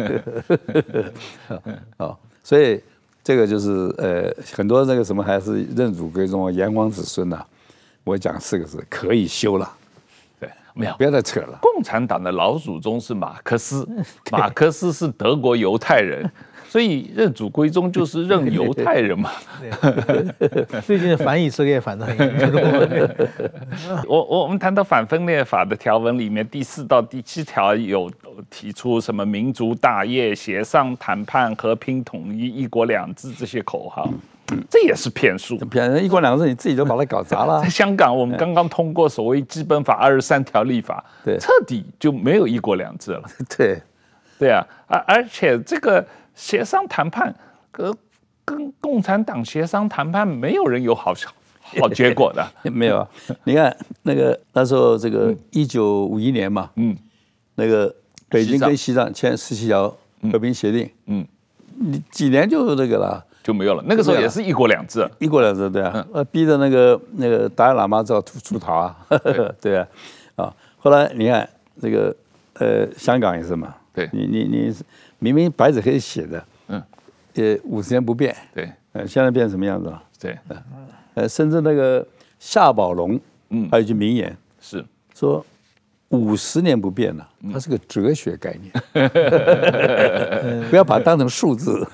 哦，所以这个就是呃，很多那个什么还是认祖归宗、炎黄子孙呐、啊。我讲四个字，可以修了。 对，没有， 不要再扯了。 共产党的老祖宗是马克思，马克思是德国犹太人，所以认祖归宗就是认犹太人嘛。 最近反以色列反得很严重。 我我我们谈到反分裂法的条文里面，第四到第七条有提出什么民族大业、协商谈判、和平统一、一国两制这些口号。这也是骗术， 骗人！一国两制你自己都把它搞砸了。 在香港，我们刚刚通过所谓基本法二十三条立法， 对， 彻底就没有一国两制了。 对， 对啊，而而且这个协商谈判，跟跟共产党协商谈判，没有人有好好结果的。 没有啊，你看那个那时候这个一九五一年嘛，嗯，那个北京跟西藏签十七条和平协定，嗯，你几年就这个了。 就没有了，那个时候也是一国两制， 一国两制对啊，呃，逼着那个那个达赖喇嘛只好出出逃啊，对啊，啊，后来你看这个呃香港也是嘛， 对， 你你你明明白纸黑写的，嗯，呃五十年不变， 对， 呃现在变什么样子了？ 对， 呃甚至那个夏宝龙，嗯，还有一句名言是说。 五十年不变了，它是个哲学概念，不要把它当成数字。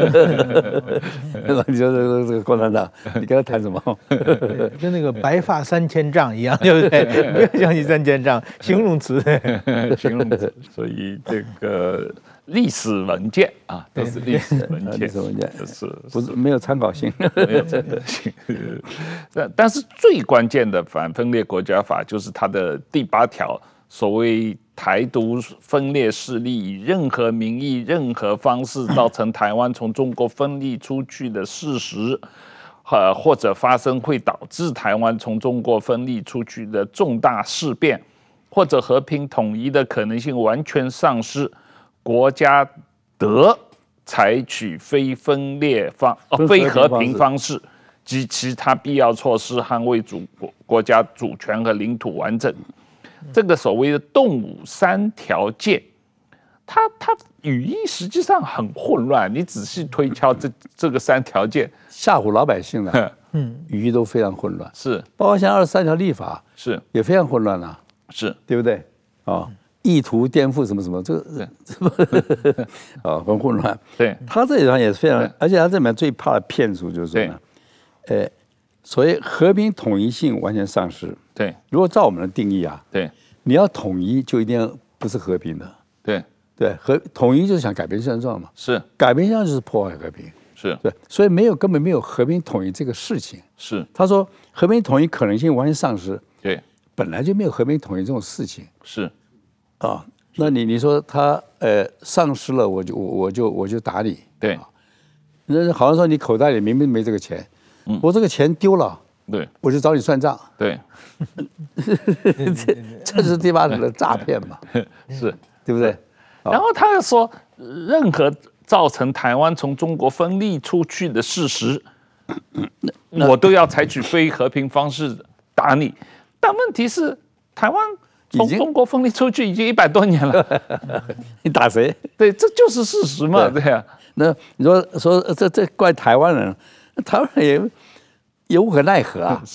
你说这个这个共产党，你跟他谈什么？ 跟那个白发三千丈一样，对不对？不要想起三千丈，形容词， 形容词。所以这个历史文件啊，都是历史文件， 历史文件是不是没有参考性？ 没有参考性。但但是最关键的反分裂国家法就是它的第八条。所谓台独分裂势力以任何名义、任何方式造成台湾从中国分离出去的事实，呃，或者发生会导致台湾从中国分离出去的重大事变，或者和平统一的可能性完全丧失，国家得采取非分裂方、呃、非和平方式及其他必要措施，捍卫主国家主权和领土完整。这个所谓的动武三条件，它它语义实际上很混乱。你仔细推敲这这个三条件， 吓唬老百姓的，嗯，语义都非常混乱。 是， 包括像二十三条立法， 是也非常混乱了， 是对不对？啊、哦，意图颠覆什么什么，这个啊、哦、很混乱。 对， 他这里头也是非常，而且他这里面最怕的骗术就是说呢，呃，所谓和平统一性完全丧失。 对， 如果照我们的定义啊， 对， 你要统一就一定要不是和平的， 对对，和统一就是想改变现状嘛， 是改变现状就是破坏和平， 是对，所以没有根本没有和平统一这个事情。 是， 他说和平统一可能性完全丧失， 对， 本来就没有和平统一这种事情， 是啊，那你你说他呃丧失了，我就我我就我就打你， 对， 啊、那好像说你口袋里明明没这个钱，嗯，我这个钱丢了。 对， 我就找你算账。 对， 这这是第八种的诈骗嘛？ 是， 对不对？ 然后他又说，任何造成台湾从中国分离出去的事实，我都要采取非和平方式打你。但问题是，台湾从中国分离出去已经一百多年了， 你打谁？ 对，这就是事实嘛，对呀、啊。 那你说说这这怪台湾人，台湾人也。也无可奈何啊， 是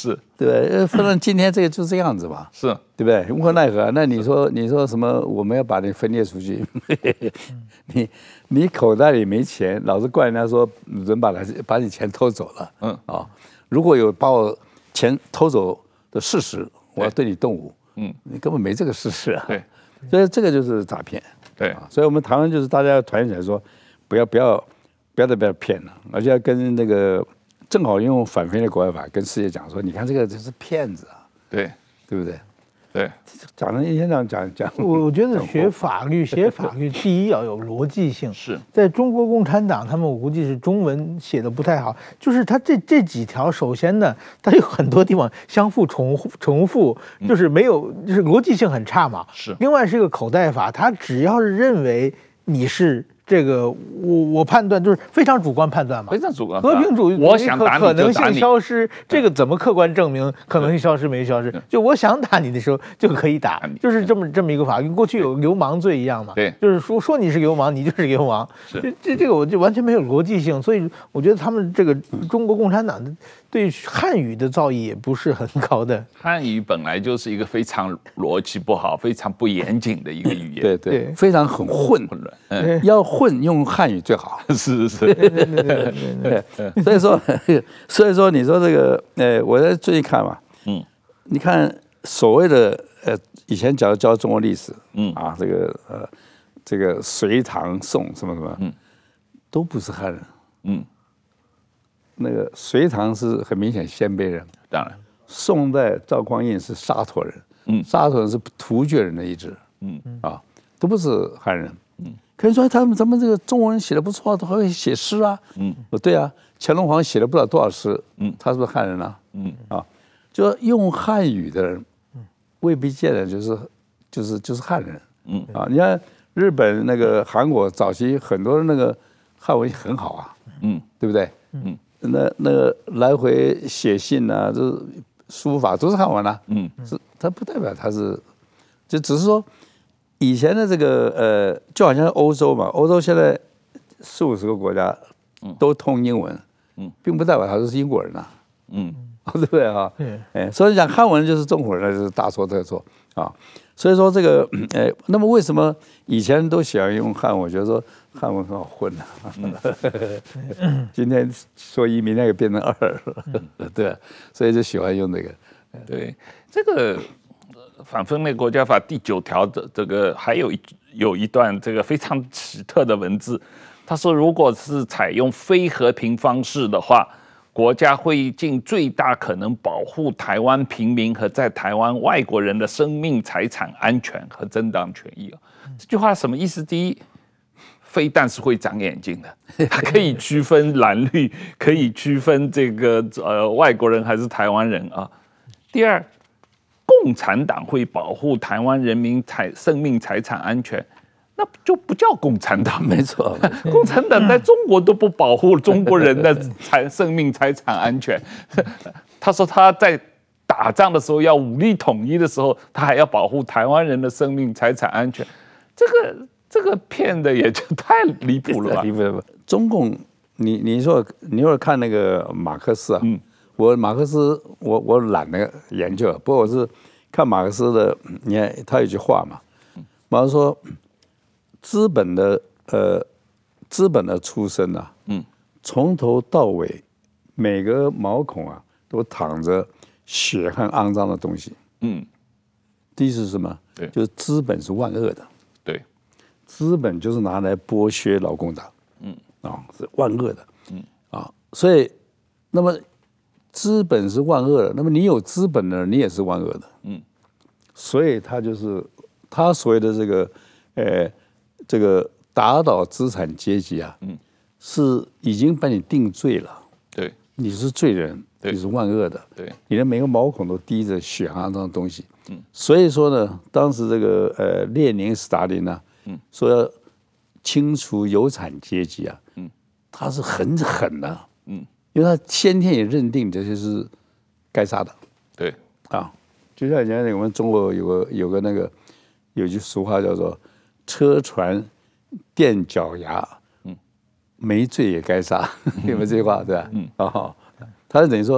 对不对？分到今天这个就这样子嘛， 是， 对不对？无可奈何。那你说你说什么？我们要把你分裂出去，你你口袋里没钱，老是怪人家说人把他把你钱偷走了，嗯啊、哦，如果有把我钱偷走的事实，我要对你动武，嗯，你根本没这个事实啊， 对， 所以这个就是诈骗， 对、 啊，所以我们台湾就是大家要团结起来说，不要不要不要再被骗了，而且要跟那个。正好用反分裂国外法跟世界讲说，你看这个这是骗子啊， 对对不对？ 对， 讲了一天这样讲讲。 我我觉得学法律写法律，第一要有逻辑性。 是， 在中国共产党，他们我估计是中文写的不太好，就是他这这几条，首先呢，它有很多地方相互重重复，就是没有，就是逻辑性很差嘛。 是。 另外是一个口袋法，他只要是认为你是。这个我我判断就是非常主观判断嘛， 非常主观。 和平主义， 我想打你可能性消失，这个怎么客观证明可能性消失没消失？就我想打你的时候就可以打，就是这么这么一个法律。过去有流氓罪一样嘛， 对， 就是说说你是流氓，你就是流氓。这这这个我就完全没有逻辑性，所以我觉得他们这个中国共产党的对汉语的造诣也不是很高的。 汉语本来就是一个非常逻辑不好、非常不严谨的一个语言， 对对，非常很混混乱，嗯，要混用汉语最好。 是是是， 所以说，所以说你说这个，呃，我在最近看嘛，嗯，你看所谓的呃，以前教教中国历史，嗯啊，这个呃，这个隋唐宋什么什么，嗯，都不是汉人，嗯，那个隋唐是很明显鲜卑人， 当然， 宋代赵匡胤是沙陀人，嗯，沙陀人是突厥人的一支，嗯啊，都不是汉人。可以说他们咱们这个中国人写的不错，都还会写诗啊。嗯，对啊，乾隆皇写了不知道多少诗。嗯，他是不是汉人啊？嗯啊，就用汉语的人，未必见得就是就是就是汉人。嗯啊，你看日本那个韩国早期很多那个汉文很好啊。嗯，对不对？嗯，那那个来回写信啊，就是书法都是汉文啊。嗯，是它不代表它是，就只是说。以前的这个呃，就好像欧洲嘛，欧洲现在四五十个国家都通英文，嗯，并不代表他都是英国人呐，嗯，对不对啊？对，哎，所以讲汉文就是中国人，就是大错特错啊。所以说这个，哎，那么为什么以前都喜欢用汉文？我觉得说汉文很好混啊。嗯、今天说一，明天又变成二了，对，所以就喜欢用这个。 对，这个。反分裂国家法第九条的这个还有一有一段这个非常奇特的文字，他说，如果是采用非和平方式的话，国家会尽最大可能保护台湾平民和在台湾外国人的生命、财产安全和正当权益。这句话什么意思？第一，飞弹是会长眼睛的，它可以区分蓝绿，可以区分这个呃外国人还是台湾人啊。第二。共产党会保护台湾人民财生命财产安全，那就不叫共产党。 没错， 共产党在中国都不保护中国人的财生命财产安全。他说他在打仗的时候要武力统一的时候，他还要保护台湾人的生命财产安全。这个这个骗的也就太离谱了吧？ 离谱了。中共，你你说你如果看那个马克思啊，嗯。我马克思，我我懒得研究，不过我是看马克思的。你看他有句话嘛，马克思说，资本的呃，资本的出身啊，嗯，从头到尾，每个毛孔啊，都淌着血和肮脏的东西。嗯，第一是什么？对，就是资本是万恶的。 对， 资本就是拿来剥削劳工党。嗯，啊，是万恶的。嗯，啊，所以那么。资本是万恶的，那么你有资本的，你也是万恶的，嗯，所以他就是他所谓的这个，呃，这个打倒资产阶级啊，嗯，是已经把你定罪了， 对， 你是罪人，你是万恶的， 对， 你的每个毛孔都滴着血肮脏的东西，嗯，所以说呢，当时这个呃列宁、斯大林呢，嗯，说要清除有产阶级啊，嗯，他是很狠的，嗯。因为他先天也认定这些是该杀的， 对啊，就像以前我们中国有个有个那个有句俗话叫做“车船垫脚牙”，嗯，没罪也该杀，有没有这句话对吧？嗯，哦，他是等于说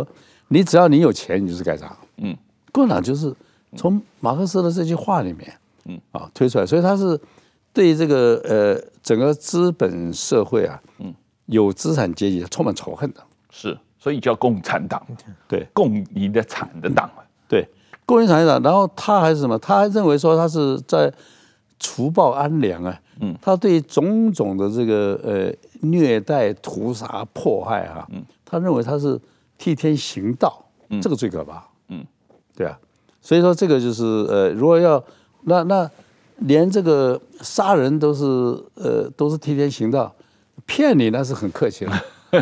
你只要你有钱，你就是盖章。 嗯， 共产党就是从马克思的这句话里面，嗯啊推出来，所以他是对这个呃整个资本社会啊，嗯，有资产阶级充满仇恨的。 是，所以叫共产党， 对， 共你的产的党。 对，共产党。然后他还是什么？他还认为说他是在除暴安良啊。嗯，他对种种的这个呃虐待、屠杀、迫害啊，嗯，他认为他是替天行道，嗯，这个最可怕。嗯，对啊。所以说这个就是呃，如果要那那连这个杀人都是呃都是替天行道，骗你那是很客气了。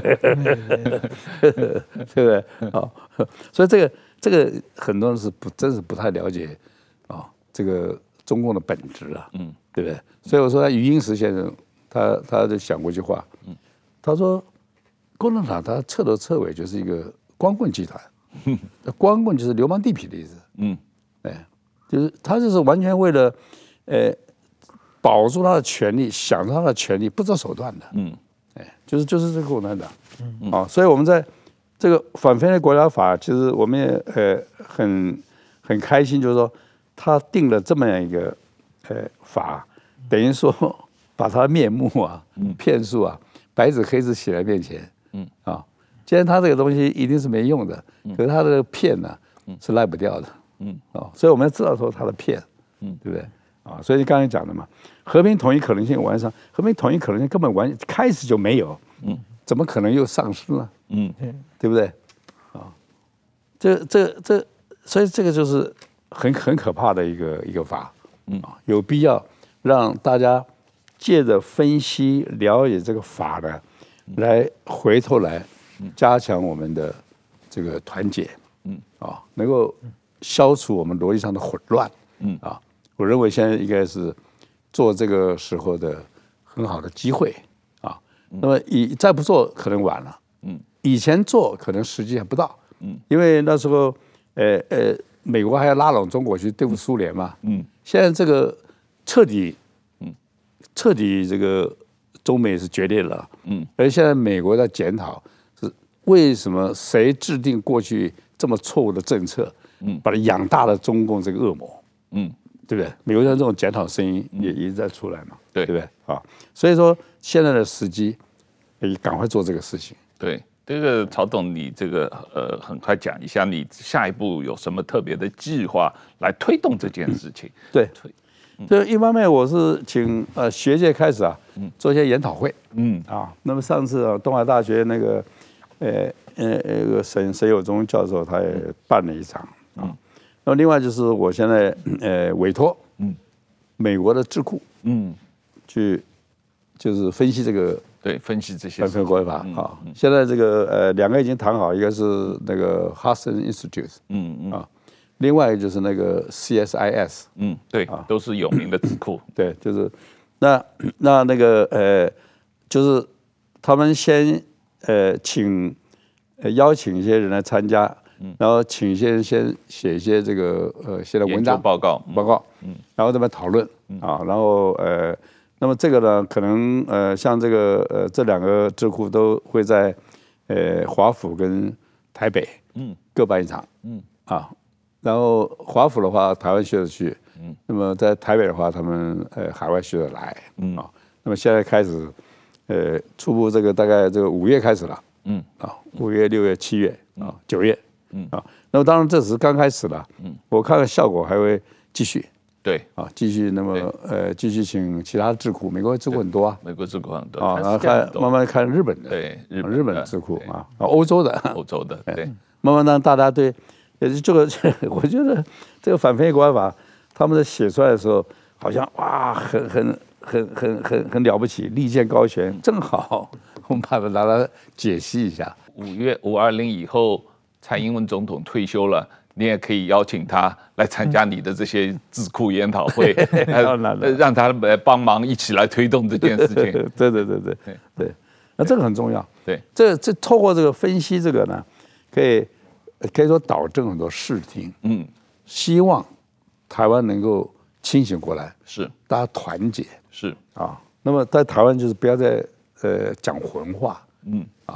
对不对？啊，所以这个这个很多人是不真是不太了解啊，这个中共的本质啊，嗯，对不对？所以我说，余英时先生他他就想过一句话，嗯，他说，共产党他彻头彻尾就是一个光棍集团，光棍就是流氓地痞的意思，嗯，哎，就是他就是完全为了呃保住他的权利，享受他的权利，不择手段的，嗯。哎，就是就是这个共产党，嗯啊，所以我们在这个反分裂国家法，其实我们也呃很很开心，就是说他定了这么样一个呃法，等于说把他面目啊、骗术啊，白纸黑字写在面前，嗯啊，既然他这个东西一定是没用的，可是他这个骗呢是赖不掉的，嗯啊，所以我们要知道说他的骗，嗯，对不对？啊，所以你刚才讲的嘛，和平统一可能性完善，和平统一可能性根本完开始就没有，嗯，怎么可能又丧失呢？嗯，对不对？啊，这这这，所以这个就是很很可怕的一个一个法，嗯啊，有必要让大家借着分析了解这个法呢，来回头来加强我们的这个团结，嗯啊，能够消除我们逻辑上的混乱，嗯啊。我认为现在应该是做这个时候的很好的机会啊。那么以再不做可能晚了，嗯，以前做可能时机还不到，嗯，因为那时候呃呃美国还要拉拢中国去对付苏联嘛，嗯，现在这个彻底，嗯，彻底这个中美是决裂了，嗯，而现在美国在检讨是为什么谁制定过去这么错误的政策，嗯，把它养大了中共这个恶魔，嗯。对不对？美国的这种检讨声音也一直在出来嘛， 对对不对啊？所以说现在的时机，你赶快做这个事情。 对，这个曹董，你这个呃，很快讲一下，你下一步有什么特别的计划来推动这件事情？ 对，就一方面我是请呃学界开始啊，做一些研讨会，嗯啊，那么上次啊，东海大学那个呃呃那个沈沈友忠教授他也办了一场啊。那么另外就是我现在呃委托嗯美国的智库嗯去就是分析这个对分析这些反分裂国家法啊。现在这个呃两个已经谈好，一个是那个 Hudson Institute 嗯嗯啊，另外就是那个 C S I S 嗯对啊都是有名的智库对，就是那那那个呃就是他们先呃请呃邀请一些人来参加。然后请一些人先写一些这个呃写的文章报告报告，嗯，然后这边讨论啊，然后呃，那么这个呢，可能呃像这个呃这两个智库都会在呃华府跟台北，嗯，各办一场，嗯啊，然后华府的话，台湾学者去，嗯，那么在台北的话，他们呃海外学者来，嗯啊，那么现在开始，呃初步这个大概这个五月开始了，嗯啊，五月、六月、七月啊、九月。嗯啊，那么当然这只是刚开始了，嗯，我看看效果还会继续， 对啊，继续那么呃继续请其他智库，美国智库很多啊， 美国智库很多啊，然后看慢慢看日本的， 对日本日本智库啊，啊欧洲的欧洲的，对， 慢慢让大家对，呃这个我觉得这个反分裂国家法，他们在写出来的时候，好像哇很很很很很很了不起，利剑高悬，正好我们把它拿来解析一下。 五月五二零以后。蔡英文总统退休了，你也可以邀请他来参加你的这些智库研讨会，让他来帮忙一起来推动这件事情。 对对对对对对，那这个很重要。 对， 这这透过这个分析，这个呢，可以可以说导正很多视听。嗯，希望台湾能够清醒过来， 是大家团结， 是啊。那么在台湾就是不要再呃讲混话，嗯啊。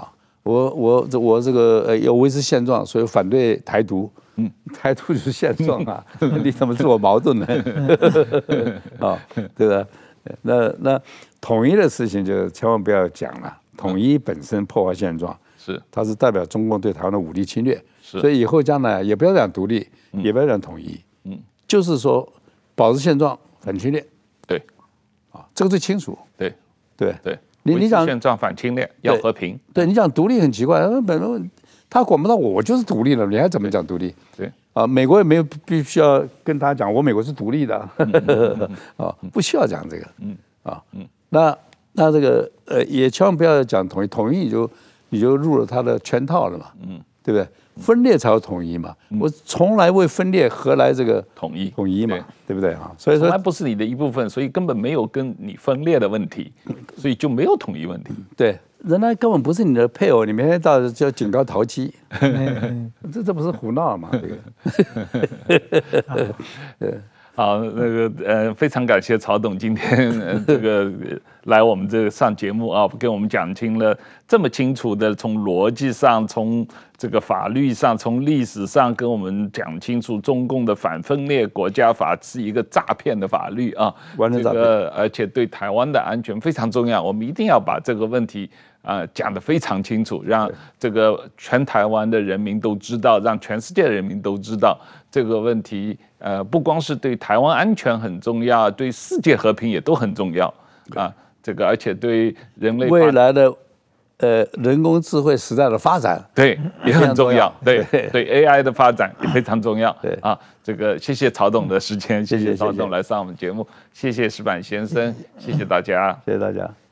我我我这个呃要维持现状，所以反对台独。嗯，台独就是现状啊，你怎么自我矛盾呢？啊，对吧？那那统一的事情就千万不要讲了，统一本身破坏现状， 是它是代表中共对台湾的武力侵略， 是所以以后将来也不要讲独立，也不要讲统一，嗯，就是说保持现状，反侵略， 对， 啊，这个最清楚， 对对对， 你你讲现状反侵略要和平， 对你讲独立很奇怪，本来他管不到我，我就是独立了，你还怎么讲独立？ 对啊，美国也没有必须要跟他讲，我美国是独立的，啊，不需要讲这个，嗯啊，嗯，那那这个呃，也千万不要讲统一，统一你就你就入了他的圈套了嘛，嗯，对不对？分裂才有统一嘛，我从来为分裂，何来这个统一统一嘛，对不对啊？所以说从来不是你的一部分，所以根本没有跟你分裂的问题，所以就没有统一问题。 对，人家根本不是你的配偶，你每天到就要警告淘气，这这不是胡闹嘛？这个，对。 好，那个呃，非常感谢曹董今天、呃、这个来我们这个上节目啊，给我们讲清了这么清楚的，从逻辑上、从这个法律上、从历史上跟我们讲清楚，中共的反分裂国家法是一个诈骗的法律啊， 完全诈骗， 这个而且对台湾的安全非常重要，我们一定要把这个问题啊、呃、讲得非常清楚，让这个全台湾的人民都知道，让全世界的人民都知道这个问题。呃，不光是对台湾安全很重要，对世界和平也都很重要啊。这个而且对人类未来的呃人工智慧时代的发展， 对也很重要，对对对 A I 的发展也非常重要。 对啊，这个谢谢曹董的时间， 谢谢谢谢曹董来上我们节目，谢谢石板先生，谢谢大家， 谢谢大家。